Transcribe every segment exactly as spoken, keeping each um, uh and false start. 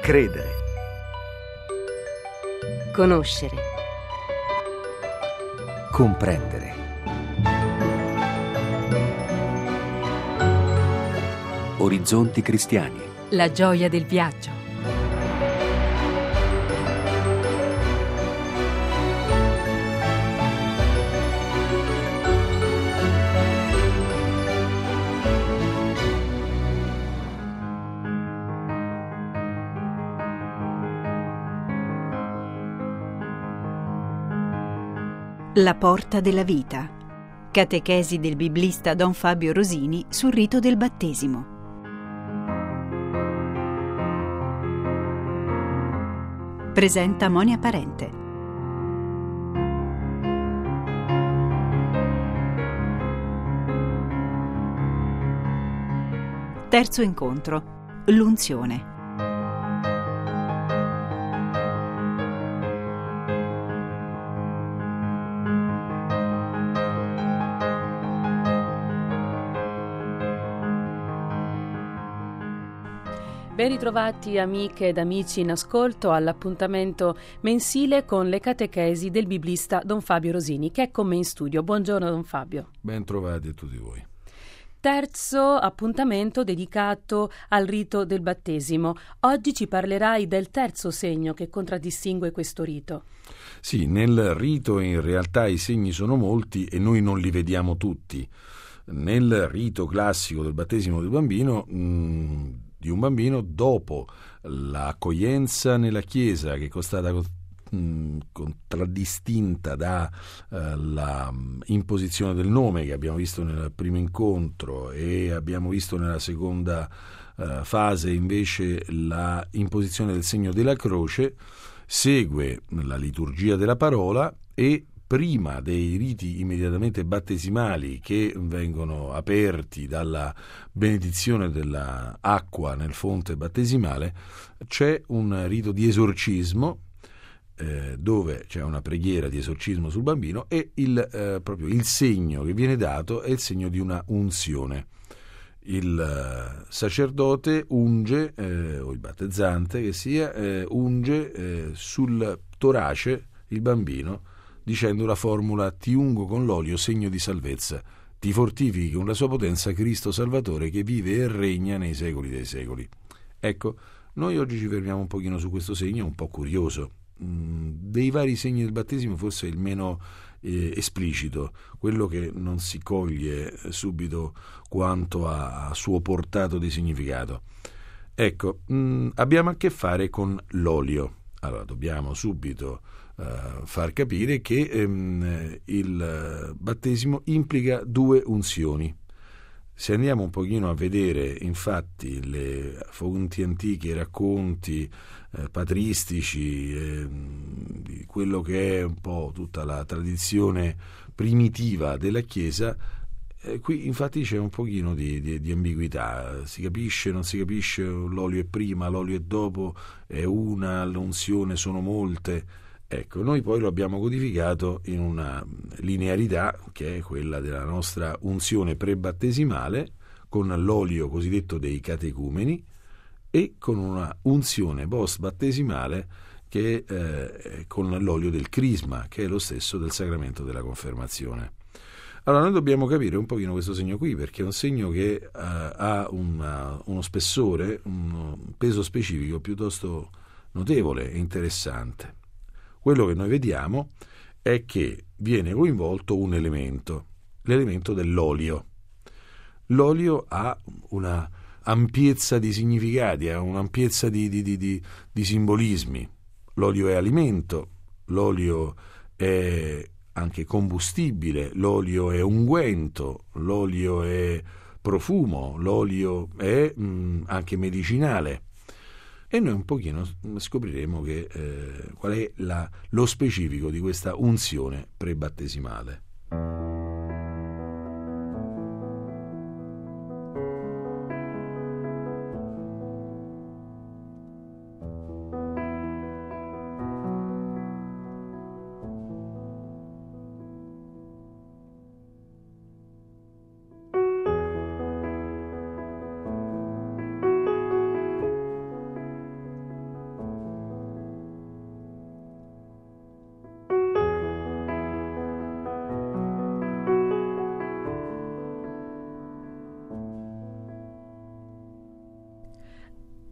Credere. Conoscere. Comprendere. Orizzonti cristiani. La gioia del viaggio. La porta della vita. Catechesi del biblista Don Fabio Rosini sul rito del battesimo. Presenta Monia Parente. Terzo incontro. L'unzione. Ben ritrovati amiche ed amici in ascolto all'appuntamento mensile con le catechesi del biblista Don Fabio Rosini, che è con me in studio. Buongiorno Don Fabio. Ben trovati a tutti voi. Terzo appuntamento dedicato al rito del battesimo. Oggi ci parlerai del terzo segno che contraddistingue questo rito. Sì, nel rito in realtà i segni sono molti e noi non li vediamo tutti. Nel rito classico del battesimo del bambino, mh, di un bambino, dopo l'accoglienza nella Chiesa, che è stata mh, contraddistinta da eh, la imposizione del nome che abbiamo visto nel primo incontro e abbiamo visto nella seconda eh, fase invece la imposizione del segno della croce, segue la liturgia della parola e prima dei riti immediatamente battesimali che vengono aperti dalla benedizione dell'acqua nel fonte battesimale, c'è un rito di esorcismo eh, dove c'è una preghiera di esorcismo sul bambino e il, eh, proprio il segno che viene dato è il segno di una unzione. Il eh, sacerdote unge, eh, o il battezzante che sia, eh, unge eh, sul torace il bambino dicendo la formula: ti ungo con l'olio, segno di salvezza, ti fortifichi con la sua potenza Cristo Salvatore che vive e regna nei secoli dei secoli. Ecco, noi oggi ci fermiamo un pochino su questo segno un po' curioso. Mm, dei vari segni del battesimo forse è il meno eh, esplicito, quello che non si coglie subito quanto a, a suo portato di significato. Ecco, mm, abbiamo a che fare con l'olio. Allora, dobbiamo subito Uh, far capire che um, il battesimo implica due unzioni. Se andiamo un pochino a vedere infatti le fonti antiche, i racconti eh, patristici, eh, di quello che è un po' tutta la tradizione primitiva della Chiesa, eh, qui infatti c'è un pochino di, di, di ambiguità, si capisce, non si capisce, l'olio è prima, l'olio è dopo, è una, l'unzione sono molte. Ecco, noi poi lo abbiamo codificato in una linearità che è quella della nostra unzione prebattesimale con l'olio cosiddetto dei catecumeni e con una unzione post-battesimale che è eh, con l'olio del crisma, che è lo stesso del sacramento della confermazione. Allora noi dobbiamo capire un pochino questo segno qui, perché è un segno che eh, ha una, uno spessore, un peso specifico piuttosto notevole e interessante. Quello che noi vediamo è che viene coinvolto un elemento, l'elemento dell'olio. L'olio ha una ampiezza di significati, ha un'ampiezza di, di, di, di, di simbolismi. L'olio è alimento, l'olio è anche combustibile, l'olio è unguento, l'olio è profumo, l'olio è mh, anche medicinale. E noi un pochino scopriremo che, eh, qual è la, lo specifico di questa unzione prebattesimale.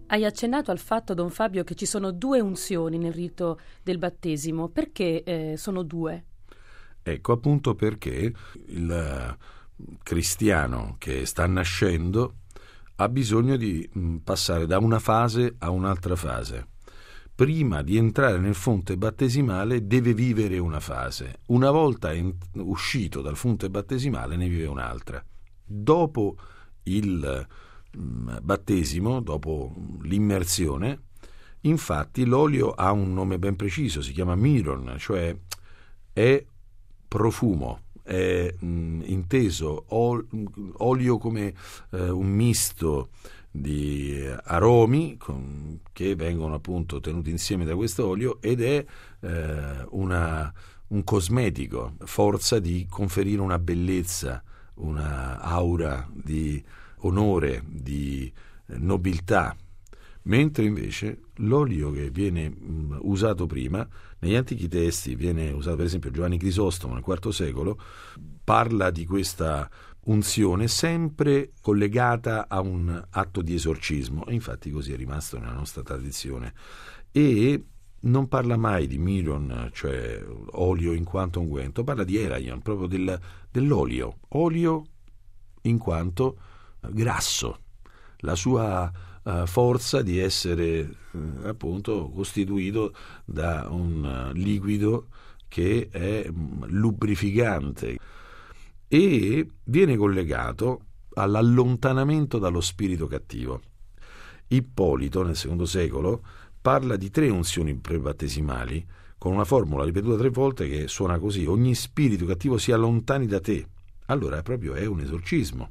Hai accennato al fatto, Don Fabio, che ci sono due unzioni nel rito del battesimo. Perché eh, sono due? Ecco appunto perché il cristiano che sta nascendo ha bisogno di mh, passare da una fase a un'altra fase. Prima di entrare nel fonte battesimale deve vivere una fase. Una volta in, uscito dal fonte battesimale ne vive un'altra. Dopo il mh, battesimo, dopo l'immersione, infatti l'olio ha un nome ben preciso, si chiama miron, cioè è profumo. È mh, inteso ol, olio come eh, un misto di aromi con, che vengono appunto tenuti insieme da questo olio, ed è eh, una, un cosmetico, forza di conferire una bellezza, una aura di onore, di nobiltà, mentre invece l'olio che viene mh, usato prima, negli antichi testi viene usato, per esempio Giovanni Crisostomo nel quarto secolo parla di questa unzione sempre collegata a un atto di esorcismo, e infatti così è rimasto nella nostra tradizione, e non parla mai di miron, cioè olio in quanto unguento, parla di eraion, proprio del, dell'olio, olio in quanto grasso, la sua uh, forza di essere uh, appunto costituito da un uh, liquido che è um, lubrificante, e viene collegato all'allontanamento dallo spirito cattivo. Ippolito nel secondo secolo parla di tre unzioni prebattesimali con una formula ripetuta tre volte che suona così: ogni spirito cattivo si allontani da te. Allora proprio è un esorcismo.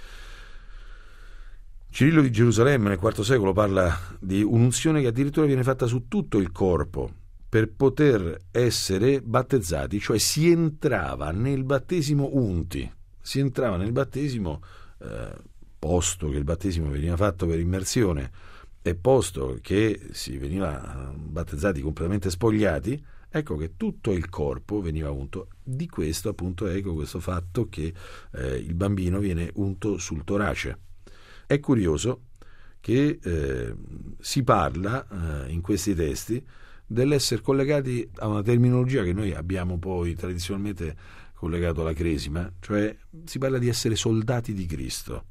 Cirillo di Gerusalemme nel quarto secolo parla di un'unzione che addirittura viene fatta su tutto il corpo per poter essere battezzati, cioè si entrava nel battesimo unti, si entrava nel battesimo, eh, posto che il battesimo veniva fatto per immersione e posto che si veniva battezzati completamente spogliati, ecco che tutto il corpo veniva unto. Di questo appunto ecco questo fatto che eh, il bambino viene unto sul torace. È curioso che eh, si parla eh, in questi testi dell'essere collegati a una terminologia che noi abbiamo poi tradizionalmente collegato alla cresima, cioè si parla di essere soldati di Cristo.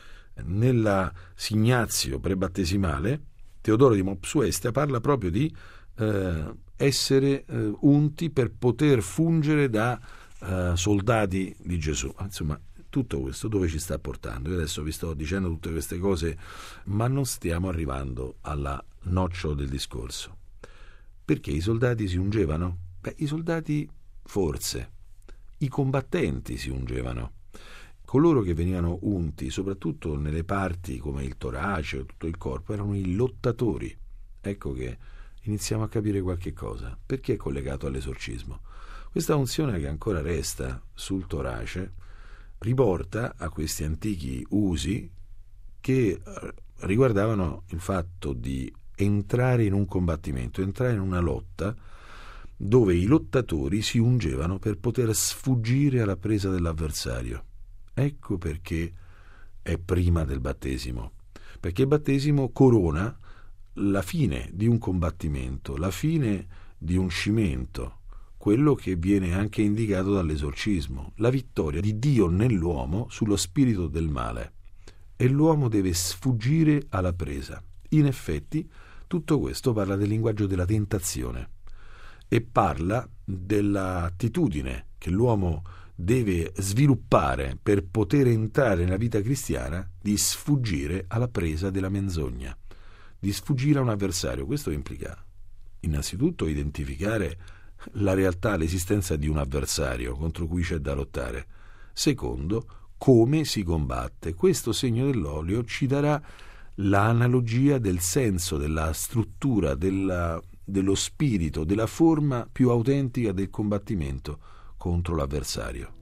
Nella Signazio prebattesimale Teodoro di Mopsuestia parla proprio di eh, essere eh, unti per poter fungere da eh, soldati di Gesù. Insomma, tutto questo dove ci sta portando? Io adesso vi sto dicendo tutte queste cose, ma non stiamo arrivando alla nocciolo del discorso. Perché i soldati si ungevano? Beh, i soldati forse, i combattenti si ungevano. Coloro che venivano unti, soprattutto nelle parti come il torace o tutto il corpo, erano i lottatori. Ecco che iniziamo a capire qualche cosa. Perché è collegato all'esorcismo? Questa unzione che ancora resta sul torace riporta a questi antichi usi che riguardavano il fatto di entrare in un combattimento, entrare in una lotta dove i lottatori si ungevano per poter sfuggire alla presa dell'avversario. Ecco perché è prima del battesimo, perché il battesimo corona la fine di un combattimento, la fine di un scimento, quello che viene anche indicato dall'esorcismo, la vittoria di Dio nell'uomo sullo spirito del male, e l'uomo deve sfuggire alla presa. In effetti tutto questo parla del linguaggio della tentazione e parla dell'attitudine che l'uomo deve sviluppare per poter entrare nella vita cristiana, di sfuggire alla presa della menzogna, di sfuggire a un avversario. Questo implica innanzitutto identificare la realtà, l'esistenza di un avversario contro cui c'è da lottare. Secondo, come si combatte. Questo segno dell'olio ci darà l'analogia del senso, della struttura, della, dello spirito, della forma più autentica del combattimento contro l'avversario.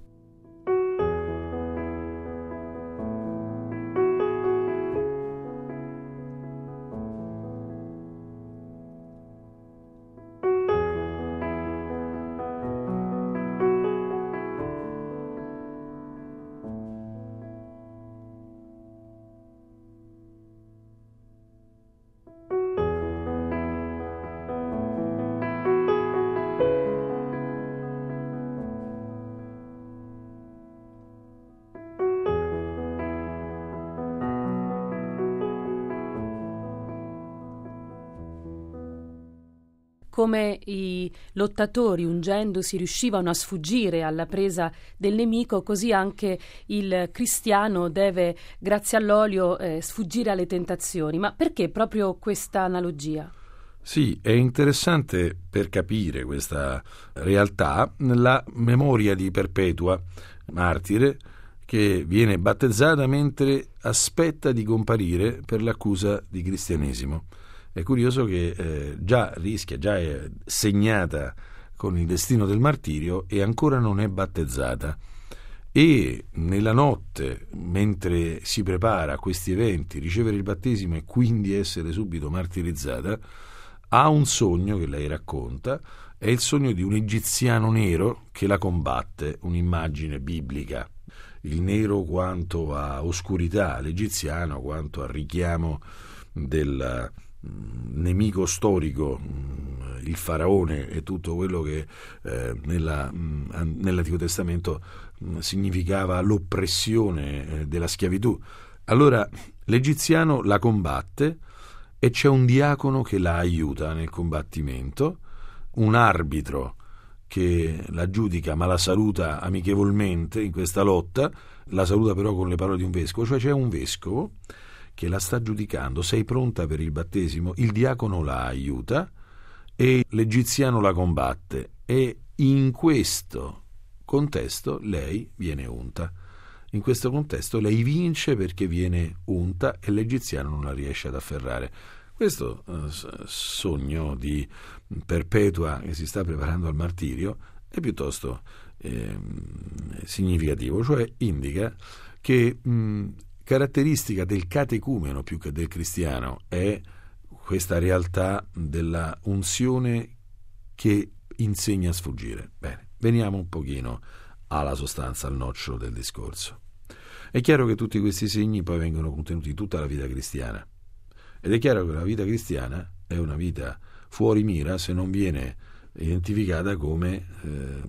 come i lottatori ungendosi riuscivano a sfuggire alla presa del nemico, così anche il cristiano deve, grazie all'olio, eh, sfuggire alle tentazioni. Ma perché proprio questa analogia? Sì, è interessante per capire questa realtà la memoria di Perpetua, martire, che viene battezzata mentre aspetta di comparire per l'accusa di cristianesimo. È curioso che eh, già rischia, già è segnata con il destino del martirio e ancora non è battezzata. E nella notte, mentre si prepara a questi eventi, ricevere il battesimo e quindi essere subito martirizzata, ha un sogno che lei racconta, è il sogno di un egiziano nero che la combatte, un'immagine biblica. Il nero quanto a oscurità, l'egiziano quanto a richiamo del mh, nemico storico, mh, il faraone e tutto quello che eh, nella, mh, nell'Antico Testamento mh, significava l'oppressione eh, della schiavitù. Allora l'egiziano la combatte e c'è un diacono che la aiuta nel combattimento, un arbitro che la giudica ma la saluta amichevolmente in questa lotta, la saluta però con le parole di un vescovo, cioè c'è un vescovo che la sta giudicando: sei pronta per il battesimo? Il diacono la aiuta e l'egiziano la combatte, e in questo contesto lei viene unta. In questo contesto lei vince perché viene unta e l'egiziano non la riesce ad afferrare. Questo eh, sogno di Perpetua che si sta preparando al martirio è piuttosto eh, significativo, cioè indica che mh, caratteristica del catecumeno più che del cristiano è questa realtà della unzione che insegna a sfuggire. Bene, veniamo un pochino alla sostanza, al nocciolo del discorso. È chiaro che tutti questi segni poi vengono contenuti in tutta la vita cristiana, ed è chiaro che la vita cristiana è una vita fuori mira se non viene identificata come eh,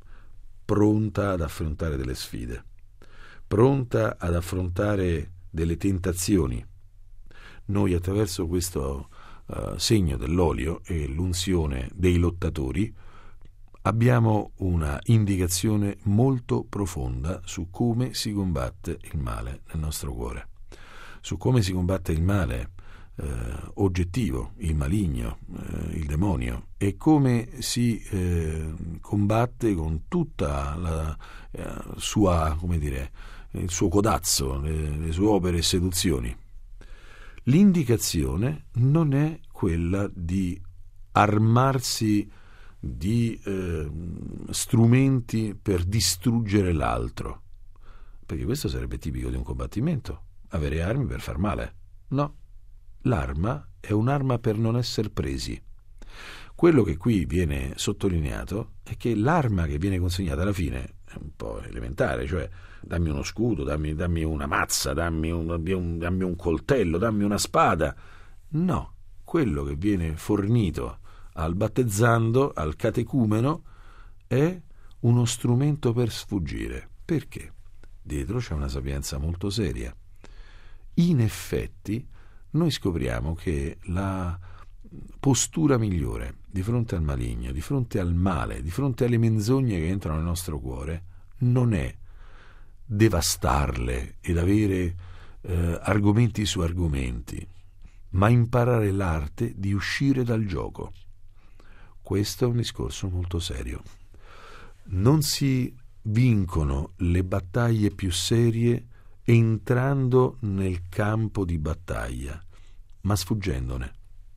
pronta ad affrontare delle sfide, pronta ad affrontare delle tentazioni. Noi attraverso questo uh, segno dell'olio e l'unzione dei lottatori abbiamo una indicazione molto profonda su come si combatte il male nel nostro cuore, su come si combatte il male eh, oggettivo, il maligno, eh, il demonio, e come si eh, combatte con tutta la eh, sua, come dire, il suo codazzo, le, le sue opere e seduzioni. L'indicazione non è quella di armarsi di eh, strumenti per distruggere l'altro, perché questo sarebbe tipico di un combattimento, avere armi per far male. No, l'arma è un'arma per non essere presi. Quello che qui viene sottolineato è che l'arma che viene consegnata alla fine è un po' elementare, cioè dammi uno scudo, dammi, dammi una mazza, dammi un, dammi, un, dammi un coltello, dammi una spada. No, quello che viene fornito al battezzando, al catecumeno, è uno strumento per sfuggire. Perché? Dietro c'è una sapienza molto seria. In effetti, noi scopriamo che la postura migliore di fronte al maligno, di fronte al male, di fronte alle menzogne che entrano nel nostro cuore, non è devastarle ed avere eh, argomenti su argomenti, ma imparare l'arte di uscire dal gioco. Questo è un discorso molto serio. Non si vincono le battaglie più serie entrando nel campo di battaglia, ma sfuggendone.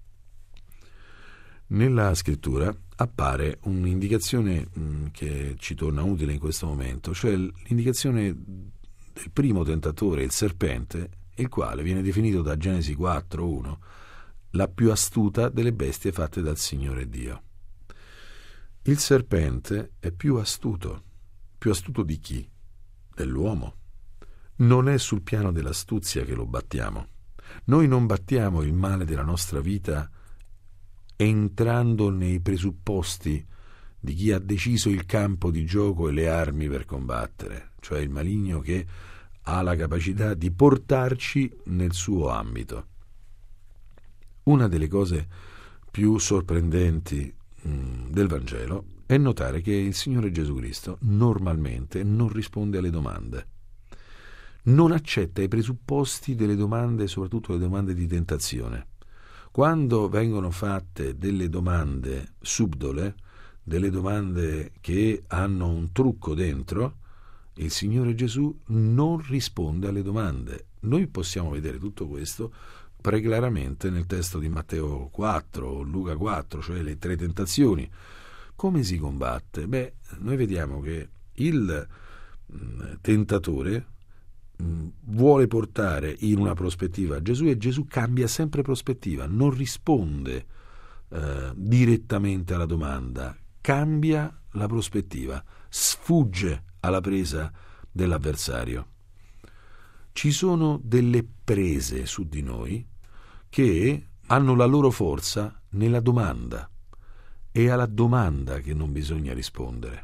Nella scrittura appare un'indicazione mh, che ci torna utile in questo momento, cioè l'indicazione del primo tentatore, il serpente, il quale viene definito da Genesi quattro uno la più astuta delle bestie fatte dal Signore Dio. Il serpente è più astuto. Più astuto di chi? Dell'uomo. Non è sul piano dell'astuzia che lo battiamo. Noi non battiamo il male della nostra vita entrando nei presupposti di chi ha deciso il campo di gioco e le armi per combattere, cioè il maligno che ha la capacità di portarci nel suo ambito. Una delle cose più sorprendenti mh, del Vangelo è notare che il Signore Gesù Cristo normalmente non risponde alle domande, non accetta i presupposti delle domande, soprattutto le domande di tentazione. Quando vengono fatte delle domande subdole, delle domande che hanno un trucco dentro, il Signore Gesù non risponde alle domande. Noi possiamo vedere tutto questo preclaramente nel testo di Matteo quattro o Luca quattro, cioè le tre tentazioni. Come si combatte? Beh, noi vediamo che il mh, tentatore mh, vuole portare in una prospettiva Gesù, e Gesù cambia sempre prospettiva, non risponde eh, direttamente alla domanda, cambia la prospettiva, sfugge alla presa dell'avversario. Ci sono delle prese su di noi che hanno la loro forza nella domanda. È alla domanda che non bisogna rispondere.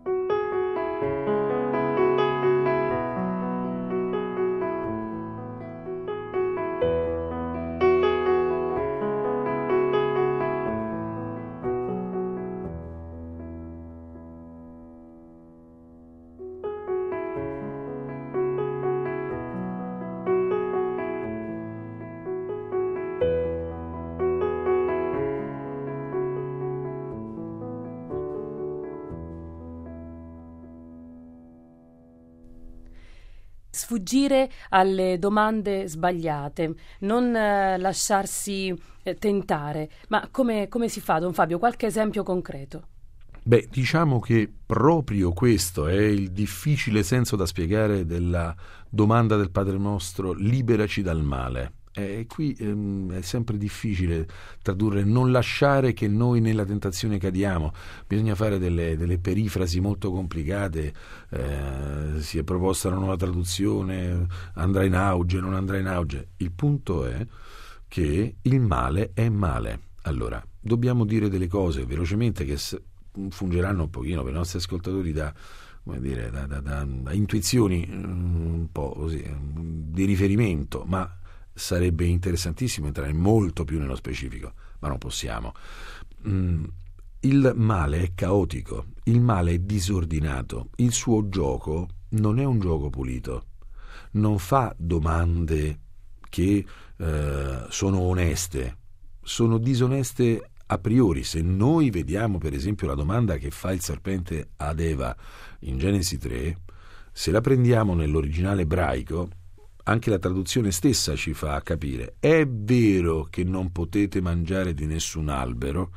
Sfuggire alle domande sbagliate, non eh, lasciarsi eh, tentare. Ma come, come si fa, Don Fabio? Qualche esempio concreto? Beh, diciamo che proprio questo è il difficile senso da spiegare della domanda del Padre Nostro: liberaci dal male. E qui ehm, è sempre difficile tradurre non lasciare che noi nella tentazione cadiamo. Bisogna fare delle, delle perifrasi molto complicate. Eh, si è proposta una nuova traduzione, andrà in auge, non andrà in auge. Il punto è che il male è male. Allora, dobbiamo dire delle cose velocemente che fungeranno un pochino per i nostri ascoltatori da, come dire, da, da, da, da intuizioni un po' così, di riferimento, ma sarebbe interessantissimo entrare molto più nello specifico, ma non possiamo. Mm, il male è caotico, il male è disordinato, il suo gioco non è un gioco pulito, non fa domande che eh, sono oneste, sono disoneste a priori. Se noi vediamo per esempio la domanda che fa il serpente ad Eva in Genesi tre, se la prendiamo nell'originale ebraico, anche la traduzione stessa ci fa capire: è vero che non potete mangiare di nessun albero?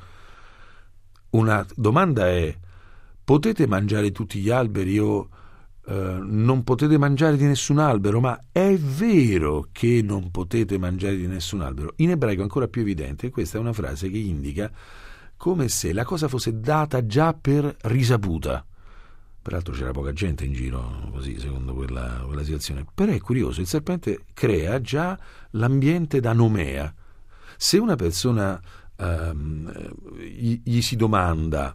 Una domanda è: potete mangiare tutti gli alberi o eh, non potete mangiare di nessun albero? Ma è vero che non potete mangiare di nessun albero? In ebraico è ancora più evidente. Questa è una frase che indica come se la cosa fosse data già per risaputa. Peraltro c'era poca gente in giro così, secondo quella, quella situazione. Però è curioso, il serpente crea già l'ambiente da nomea. Se una persona ehm, gli, gli si domanda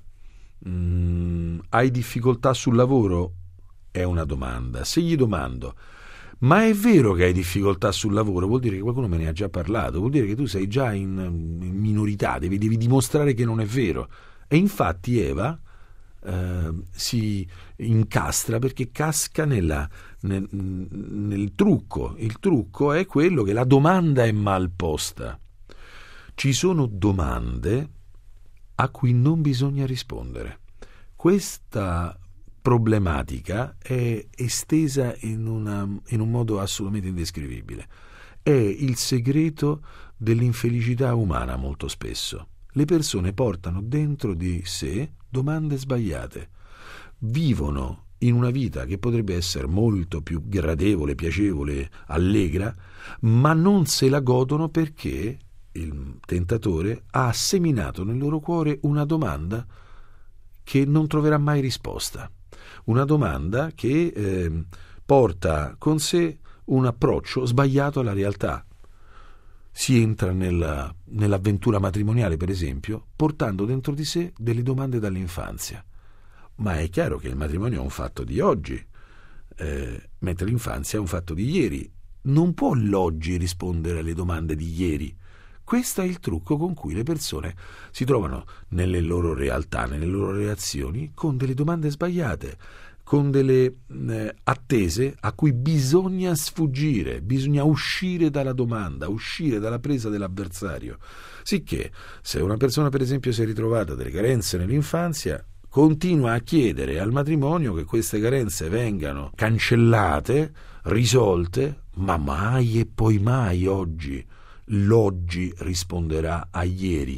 mm, hai difficoltà sul lavoro, è una domanda. Se gli domando ma è vero che hai difficoltà sul lavoro, vuol dire che qualcuno me ne ha già parlato, vuol dire che tu sei già in, in minorità, devi, devi dimostrare che non è vero. E infatti Eva Uh, si incastra perché casca nella, nel, nel trucco. Il trucco è quello che la domanda è mal posta. Ci sono domande a cui non bisogna rispondere. Questa problematica è estesa in, una, in un modo assolutamente indescrivibile. È il segreto dell'infelicità umana molto spesso. Le persone portano dentro di sé domande sbagliate, vivono in una vita che potrebbe essere molto più gradevole, piacevole, allegra, ma non se la godono perché il tentatore ha seminato nel loro cuore una domanda che non troverà mai risposta, una domanda che eh, porta con sé un approccio sbagliato alla realtà. Si entra nella, nell'avventura matrimoniale, per esempio, portando dentro di sé delle domande dall'infanzia. Ma è chiaro che il matrimonio è un fatto di oggi, eh, mentre l'infanzia è un fatto di ieri. Non può l'oggi rispondere alle domande di ieri, Questo è il trucco con cui le persone si trovano nelle loro realtà, nelle loro relazioni, con delle domande sbagliate, con delle eh, attese a cui bisogna sfuggire, bisogna uscire dalla domanda, uscire dalla presa dell'avversario. Sicché, se una persona per esempio si è ritrovata delle carenze nell'infanzia, continua a chiedere al matrimonio che queste carenze vengano cancellate, risolte, ma mai e poi mai oggi. L'oggi risponderà a ieri.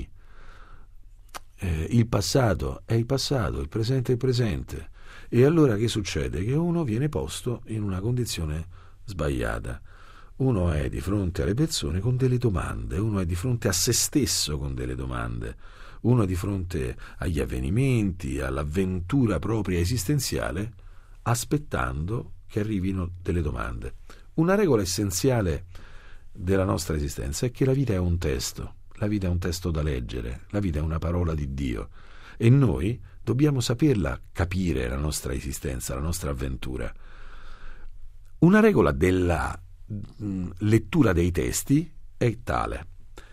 Eh, il passato è il passato, il presente è il presente. E allora che succede? Che uno viene posto in una condizione sbagliata. Uno è di fronte alle persone con delle domande, uno è di fronte a se stesso con delle domande, uno è di fronte agli avvenimenti, all'avventura propria esistenziale, aspettando che arrivino delle domande. Una regola essenziale della nostra esistenza è che la vita è un testo, la vita è un testo da leggere, la vita è una parola di Dio e noi dobbiamo saperla capire, la nostra esistenza, la nostra avventura. Una regola della mh, lettura dei testi è tale: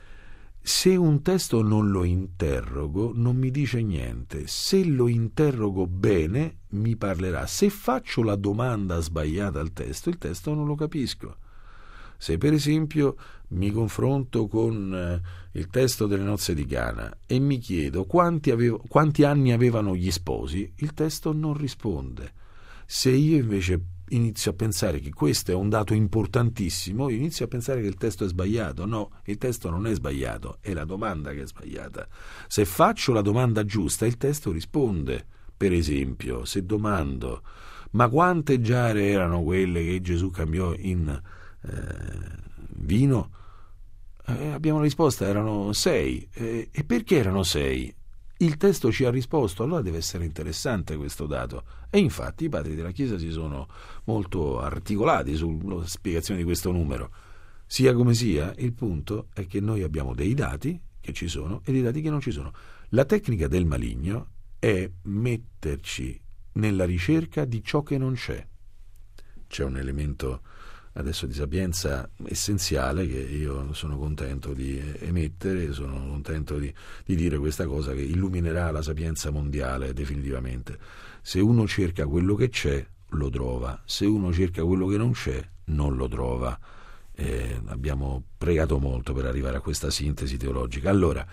se un testo non lo interrogo non mi dice niente, se lo interrogo bene mi parlerà, se faccio la domanda sbagliata al testo il testo non lo capisco. Se per esempio mi confronto con eh, il testo delle nozze di Cana e mi chiedo quanti, avevo, quanti anni avevano gli sposi, il testo non risponde. Se io invece inizio a pensare che questo è un dato importantissimo, io inizio a pensare che il testo è sbagliato. No, il testo non è sbagliato, è la domanda che è sbagliata. Se faccio la domanda giusta, il testo risponde. Per esempio, se domando: ma quante giare erano quelle che Gesù cambiò in Eh, vino? Eh, abbiamo la risposta, erano sei. Eh, e perché erano sei? Il testo ci ha risposto, allora deve essere interessante questo dato. E infatti i padri della Chiesa si sono molto articolati sulla spiegazione di questo numero. Sia come sia, il punto è che noi abbiamo dei dati che ci sono e dei dati che non ci sono. La tecnica del maligno è metterci nella ricerca di ciò che non c'è. C'è un elemento adesso di sapienza essenziale che io sono contento di emettere, sono contento di, di dire questa cosa che illuminerà la sapienza mondiale definitivamente. Se uno cerca quello che c'è, lo trova; se uno cerca quello che non c'è, non lo trova. Eh, abbiamo pregato molto per arrivare a questa sintesi teologica. Allora,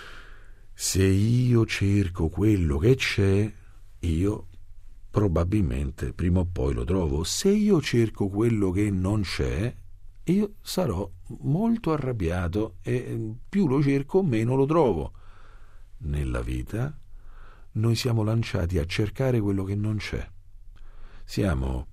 se io cerco quello che c'è, io probabilmente prima o poi lo trovo. Se io cerco quello che non c'è, io sarò molto arrabbiato e più lo cerco meno lo trovo. Nella vita noi siamo lanciati a cercare quello che non c'è. Siamo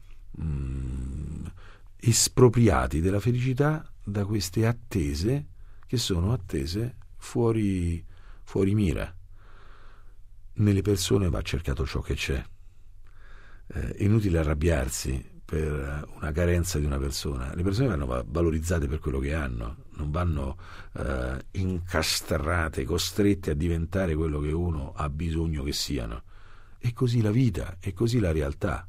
mm, espropriati della felicità da queste attese che sono attese fuori, fuori mira. Nelle persone va cercato ciò che c'è. È inutile arrabbiarsi per una carenza di una persona. Le persone vanno valorizzate per quello che hanno, non vanno eh, incastrate, costrette a diventare quello che uno ha bisogno che siano. È così la vita, è così la realtà.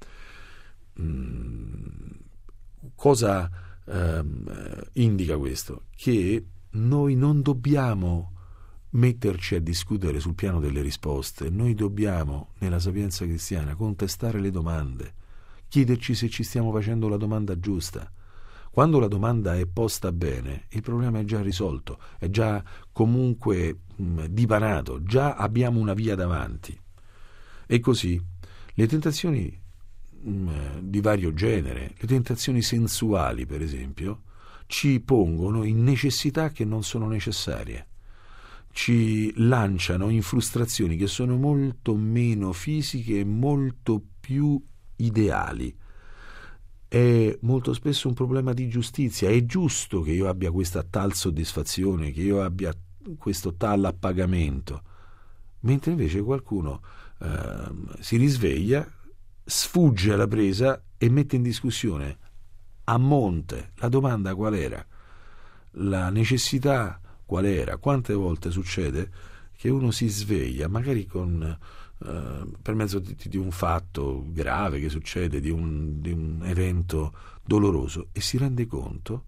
Mm, cosa eh, indica questo? Che noi non dobbiamo metterci a discutere sul piano delle risposte, noi dobbiamo, nella sapienza cristiana, contestare le domande, chiederci se ci stiamo facendo la domanda giusta. Quando la domanda è posta bene, il problema è già risolto, è già comunque mh, dipanato, già abbiamo una via davanti. E così le tentazioni mh, di vario genere, le tentazioni sensuali per esempio, ci pongono in necessità che non sono necessarie. Ci lanciano in frustrazioni che sono molto meno fisiche e molto più ideali. È molto spesso un problema di giustizia. È giusto che io abbia questa tal soddisfazione, che io abbia questo tal appagamento, mentre invece qualcuno eh, si risveglia, sfugge alla presa e mette in discussione a monte la domanda qual era, la necessità qual era. Quante volte succede che uno si sveglia magari con eh, per mezzo di, di un fatto grave che succede, di un, di un evento doloroso, e si rende conto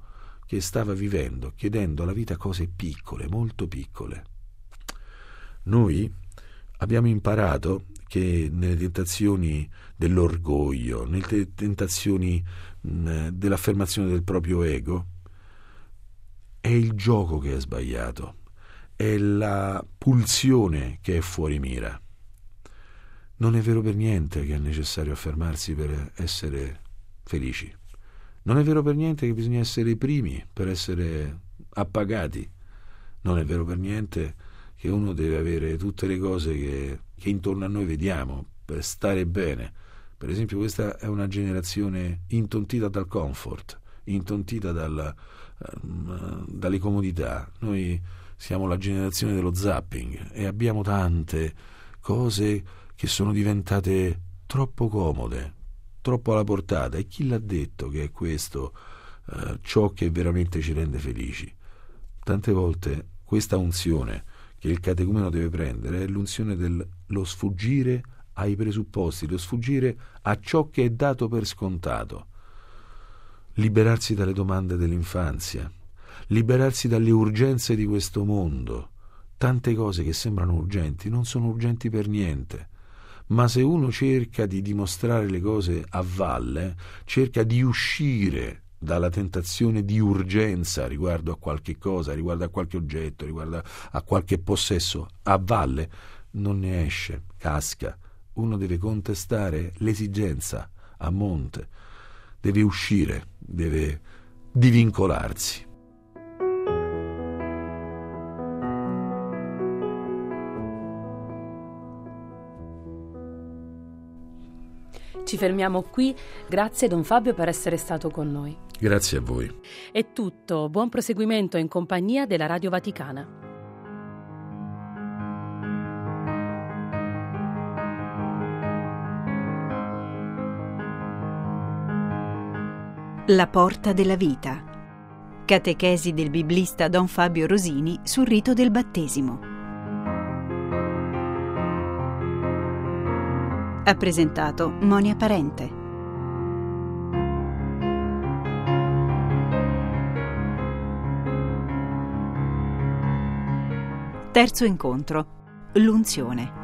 che stava vivendo, chiedendo alla vita cose piccole, molto piccole. Noi abbiamo imparato che nelle tentazioni dell'orgoglio, nelle tentazioni mh, dell'affermazione del proprio ego, è il gioco che è sbagliato, è la pulsione che è fuori mira. Non è vero per niente che è necessario affermarsi per essere felici. Non è vero per niente che bisogna essere i primi per essere appagati. Non è vero per niente che uno deve avere tutte le cose che, che intorno a noi vediamo per stare bene. Per esempio, questa è una generazione intontita dal comfort, intontita dalla, um, dalle comodità. Noi siamo la generazione dello zapping e abbiamo tante cose che sono diventate troppo comode, troppo alla portata. E chi l'ha detto che è questo uh, ciò che veramente ci rende felici? Tante volte questa unzione che il catecumeno deve prendere è l'unzione dello sfuggire ai presupposti, lo sfuggire a ciò che è dato per scontato, liberarsi dalle domande dell'infanzia, liberarsi dalle urgenze di questo mondo. Tante cose che sembrano urgenti non sono urgenti per niente, ma se uno cerca di dimostrare le cose a valle, cerca di uscire dalla tentazione di urgenza riguardo a qualche cosa, riguardo a qualche oggetto, riguardo a qualche possesso, a valle non ne esce, casca. Uno deve contestare l'esigenza a monte, deve uscire, deve divincolarsi. Ci fermiamo qui. Grazie Don Fabio per essere stato con noi. Grazie a voi. È tutto. Buon proseguimento in compagnia della Radio Vaticana. La porta della vita. Catechesi del biblista Don Fabio Rosini sul rito del battesimo. Ha presentato Monia Parente. Terzo incontro. L'unzione.